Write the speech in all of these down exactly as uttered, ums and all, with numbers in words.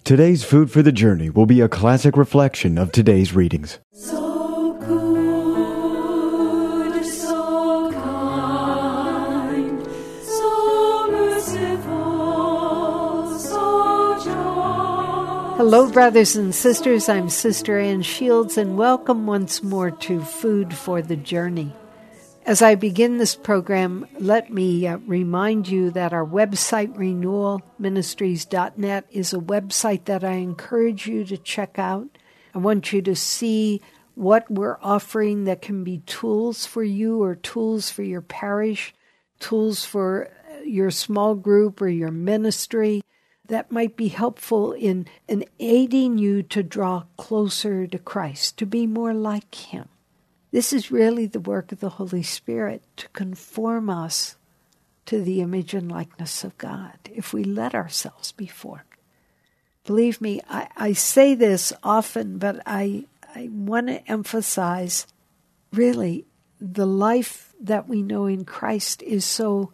Today's Food for the Journey will be a classic reflection of today's readings. So good, so kind, so merciful, so joyful. Hello, brothers and sisters. I'm Sister Ann Shields, and welcome once more to Food for the Journey. As I begin this program, let me uh, remind you that our website, renewal ministries dot net, is a website that I encourage you to check out. I want you to see what we're offering that can be tools for you or tools for your parish, tools for your small group or your ministry that might be helpful in, in aiding you to draw closer to Christ, to be more like Him. This is really the work of the Holy Spirit to conform us to the image and likeness of God, if we let ourselves be formed. Believe me, I, I say this often, but I, I want to emphasize, really, the life that we know in Christ is so,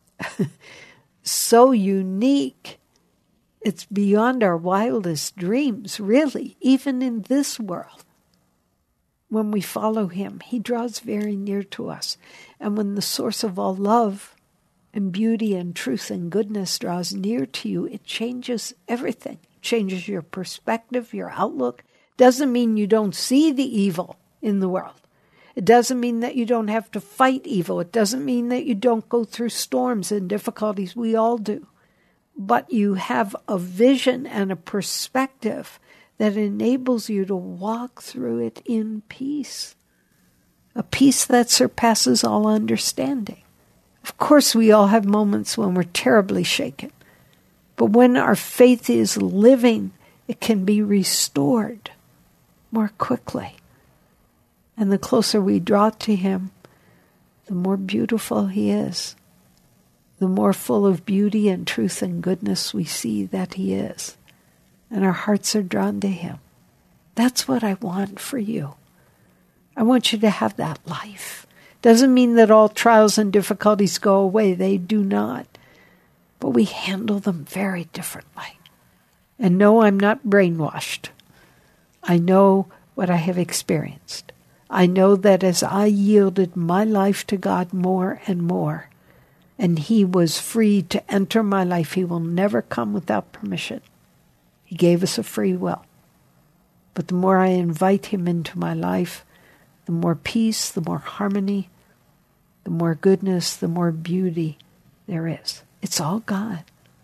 so unique. It's beyond our wildest dreams, really, even in this world. When we follow Him, He draws very near to us. And when the source of all love and beauty and truth and goodness draws near to you, it changes everything. It changes your perspective, your outlook. Doesn't mean you don't see the evil in the world. It doesn't mean that you don't have to fight evil. It doesn't mean that you don't go through storms and difficulties. We all do. But you have a vision and a perspective that enables you to walk through it in peace, a peace that surpasses all understanding. Of course, we all have moments when we're terribly shaken, but when our faith is living, it can be restored more quickly. And the closer we draw to Him, the more beautiful He is, the more full of beauty and truth and goodness we see that He is. And our hearts are drawn to Him. That's what I want for you. I want you to have that life. Doesn't mean that all trials and difficulties go away. They do not. But we handle them very differently. And no, I'm not brainwashed. I know what I have experienced. I know that as I yielded my life to God more and more, and He was free to enter my life, He will never come without permission. He gave us a free will. But the more I invite Him into my life, the more peace, the more harmony, the more goodness, the more beauty there is. It's all God.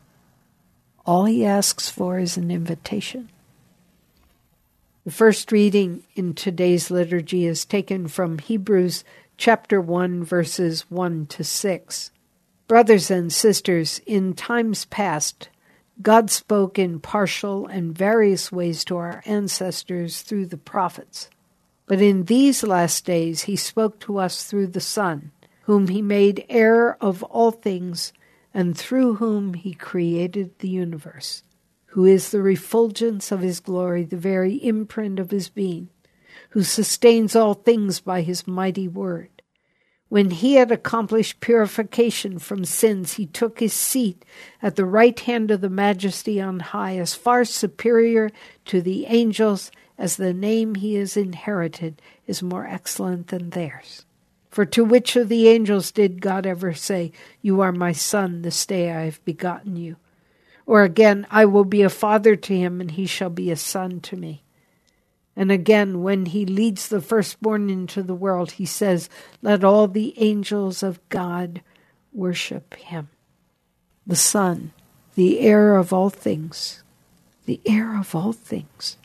All He asks for is an invitation. The first reading in today's liturgy is taken from Hebrews chapter one, verses one to six. Brothers and sisters, in times past, God spoke in partial and various ways to our ancestors through the prophets. But in these last days He spoke to us through the Son, whom He made heir of all things, and through whom He created the universe, who is the refulgence of His glory, the very imprint of His being, who sustains all things by His mighty word. When He had accomplished purification from sins, He took His seat at the right hand of the Majesty on high, as far superior to the angels as the name He has inherited is more excellent than theirs. For to which of the angels did God ever say, "You are my Son, this day I have begotten you"? Or again, "I will be a father to him, and he shall be a son to me"? And again, when He leads the firstborn into the world, He says, "Let all the angels of God worship Him." The Son, the heir of all things, the heir of all things.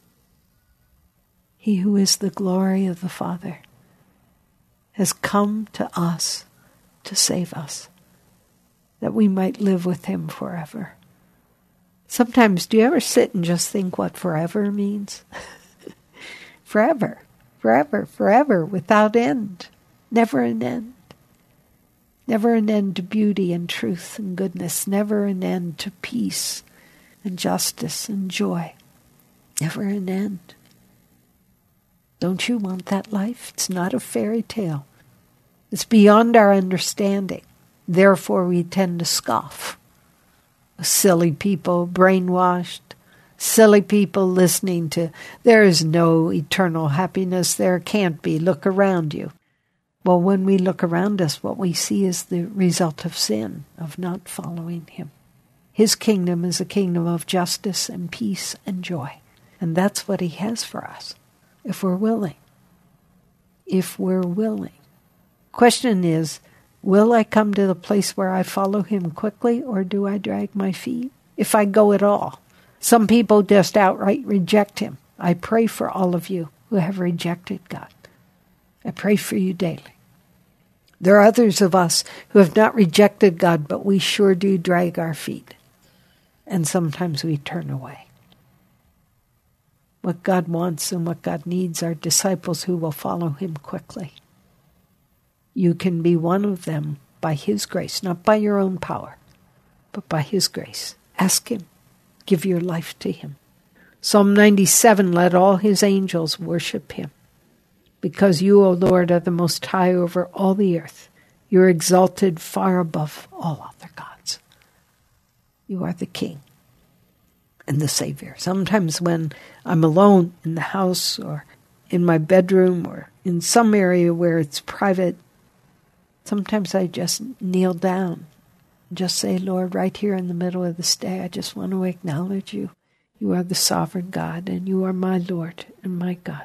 He who is the glory of the Father has come to us to save us, that we might live with Him forever. Sometimes, do you ever sit and just think what forever means? Forever, forever, forever, without end, never an end. Never an end to beauty and truth and goodness, never an end to peace and justice and joy, never an end. Don't you want that life? It's not a fairy tale. It's beyond our understanding. Therefore, we tend to scoff. Silly people, brainwashed, silly people listening to, there is no eternal happiness, there can't be, look around you. Well, when we look around us, what we see is the result of sin, of not following him. His kingdom is a kingdom of justice and peace and joy. And that's what he has for us, if we're willing. If we're willing. Question is, will I come to the place where I follow him quickly, or do I drag my feet? If I go at all. Some people just outright reject him. I pray for all of you who have rejected God. I pray for you daily. There are others of us who have not rejected God, but we sure do drag our feet. And sometimes we turn away. What God wants and what God needs are disciples who will follow him quickly. You can be one of them by his grace, not by your own power, but by his grace. Ask him. Give your life to him. Psalm ninety-seven, let all his angels worship him. Because you, O Lord, are the most high over all the earth. You are exalted far above all other gods. You are the King and the Savior. Sometimes when I'm alone in the house or in my bedroom or in some area where it's private, sometimes I just kneel down. Just say, Lord, right here in the middle of this day, I just want to acknowledge you. You are the sovereign God, and you are my Lord and my God.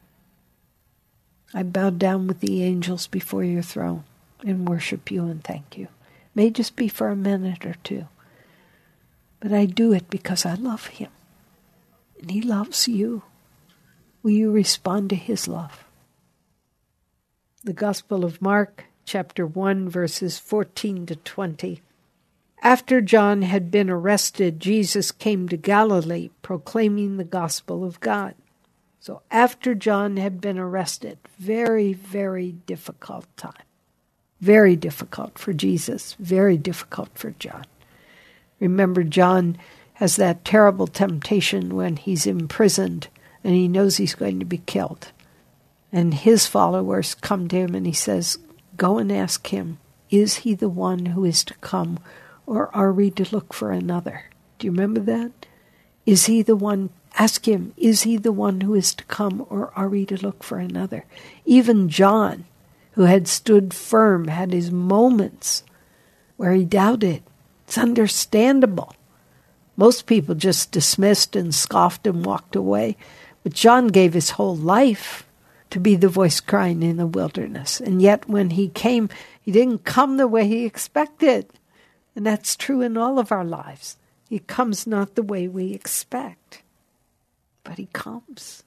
I bow down with the angels before your throne and worship you and thank you. May just be for a minute or two. But I do it because I love him. And he loves you. Will you respond to his love? The Gospel of Mark, chapter one, verses fourteen to twenty. After John had been arrested, Jesus came to Galilee, proclaiming the gospel of God. So after John had been arrested, very, very difficult time. Very difficult for Jesus, very difficult for John. Remember, John has that terrible temptation when he's imprisoned and he knows he's going to be killed. And his followers come to him and he says, go and ask him, is he the one who is to come, or are we to look for another? Do you remember that? Is he the one? Ask him, is he the one who is to come, or are we to look for another? Even John, who had stood firm, had his moments where he doubted. It's understandable. Most people just dismissed and scoffed and walked away. But John gave his whole life to be the voice crying in the wilderness. And yet when he came, he didn't come the way he expected. And that's true in all of our lives. He comes not the way we expect, but he comes.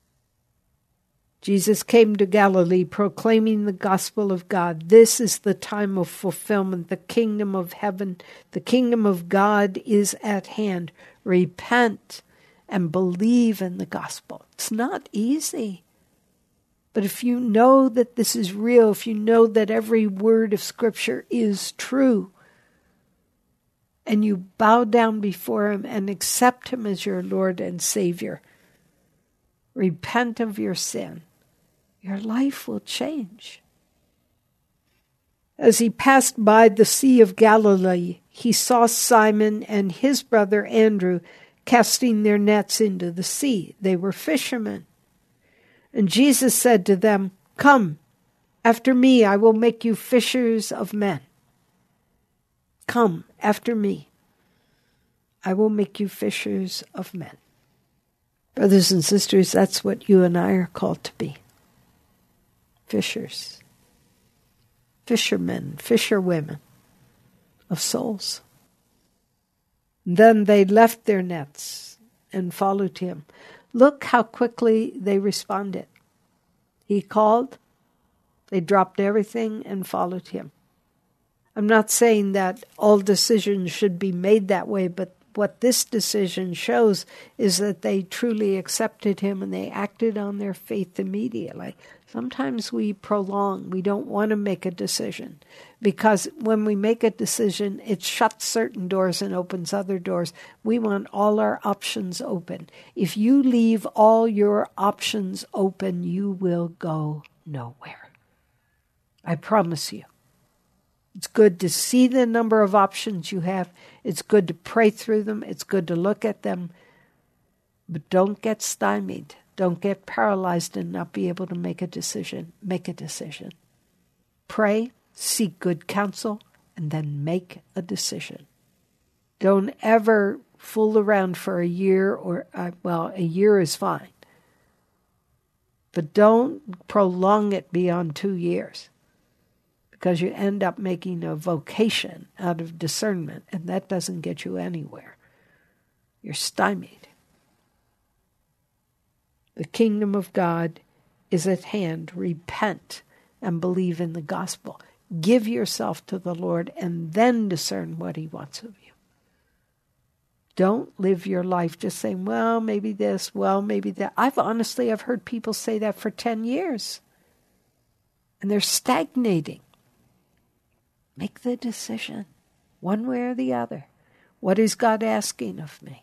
Jesus came to Galilee proclaiming the gospel of God. This is the time of fulfillment. The kingdom of heaven, the kingdom of God is at hand. Repent and believe in the gospel. It's not easy. But if you know that this is real, if you know that every word of Scripture is true, and you bow down before him and accept him as your Lord and Savior, repent of your sin, your life will change. As he passed by the Sea of Galilee, he saw Simon and his brother Andrew casting their nets into the sea. They were fishermen. And Jesus said to them, come, after me, I will make you fishers of men. Come after me. I will make you fishers of men. Brothers and sisters, that's what you and I are called to be. Fishers. Fishermen, fisherwomen of souls. Then they left their nets and followed him. Look how quickly they responded. He called, they dropped everything and followed him. I'm not saying that all decisions should be made that way, but what this decision shows is that they truly accepted him and they acted on their faith immediately. Sometimes we prolong. We don't want to make a decision because when we make a decision, it shuts certain doors and opens other doors. We want all our options open. If you leave all your options open, you will go nowhere. I promise you. It's good to see the number of options you have. It's good to pray through them. It's good to look at them. But don't get stymied. Don't get paralyzed and not be able to make a decision. Make a decision. Pray, seek good counsel, and then make a decision. Don't ever fool around for a year or, uh, well, a year is fine. But don't prolong it beyond two years because you end up making a vocation out of discernment, and that doesn't get you anywhere. You're stymied. The kingdom of God is at hand. Repent and believe in the gospel. Give yourself to the Lord and then discern what he wants of you. Don't live your life just saying, well, maybe this, well, maybe that. I've honestly, I've heard people say that for ten years. And they're stagnating. Make the decision, one way or the other. What is God asking of me?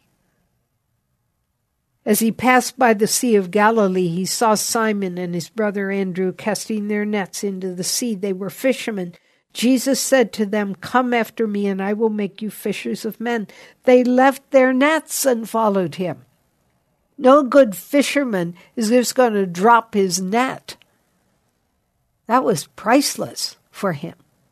As he passed by the Sea of Galilee, he saw Simon and his brother Andrew casting their nets into the sea. They were fishermen. Jesus said to them, "Come after me, and I will make you fishers of men." They left their nets and followed him. No good fisherman is just going to drop his net. That was priceless for him.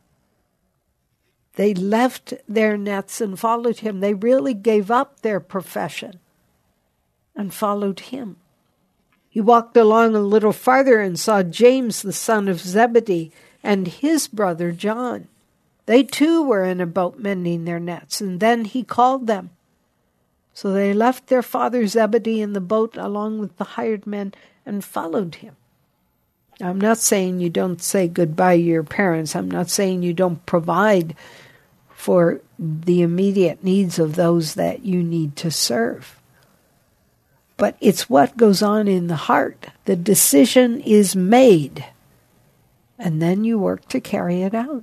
They left their nets and followed him. They really gave up their profession and followed him. He walked along a little farther and saw James, the son of Zebedee, and his brother John. They too were in a boat mending their nets, and then he called them. So they left their father Zebedee in the boat along with the hired men and followed him. I'm not saying you don't say goodbye to your parents. I'm not saying you don't provide for the immediate needs of those that you need to serve. But it's what goes on in the heart. The decision is made, and then you work to carry it out.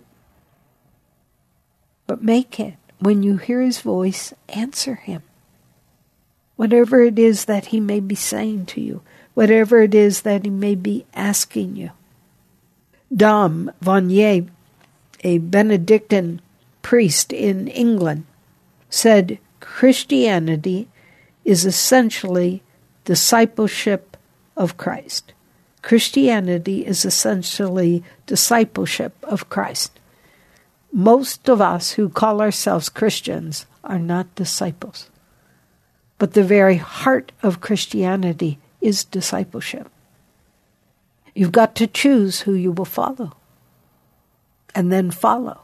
But make it. When you hear his voice, answer him. Whatever it is that he may be saying to you, whatever it is that he may be asking you. Dom Vanier, a Benedictine priest in England, said Christianity is essentially discipleship of Christ. Christianity is essentially discipleship of Christ. Most of us who call ourselves Christians are not disciples. But the very heart of Christianity is discipleship. You've got to choose who you will follow. And then follow.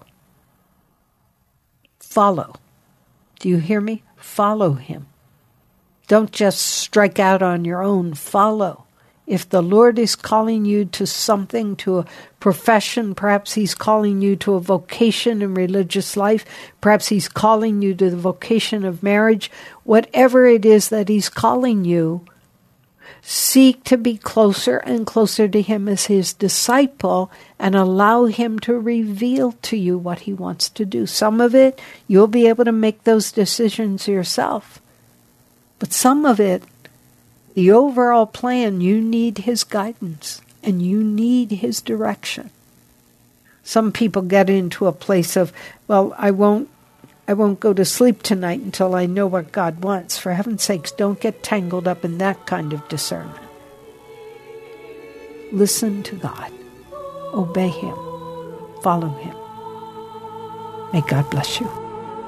Follow. Do you hear me? Follow him. Don't just strike out on your own. Follow. If the Lord is calling you to something, to a profession, perhaps he's calling you to a vocation in religious life, perhaps he's calling you to the vocation of marriage, whatever it is that he's calling you, seek to be closer and closer to him as his disciple and allow him to reveal to you what he wants to do. Some of it, you'll be able to make those decisions yourself. But some of it, the overall plan, you need his guidance and you need his direction. Some people get into a place of, well, I won't I won't go to sleep tonight until I know what God wants. For heaven's sakes, don't get tangled up in that kind of discernment. Listen to God. Obey him. Follow him. May God bless you.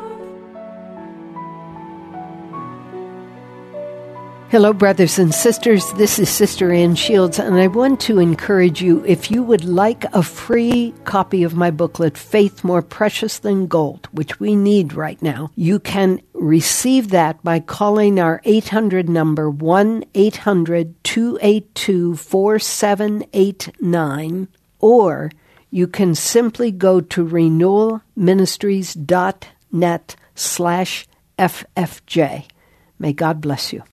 Hello, brothers and sisters. This is Sister Ann Shields, and I want to encourage you, if you would like a free copy of my booklet, Faith More Precious Than Gold, which we need right now, you can receive that by calling our eight hundred number, one eight hundred two eight two four seven eight nine, or you can simply go to renewalministries dot net slash F F J. May God bless you.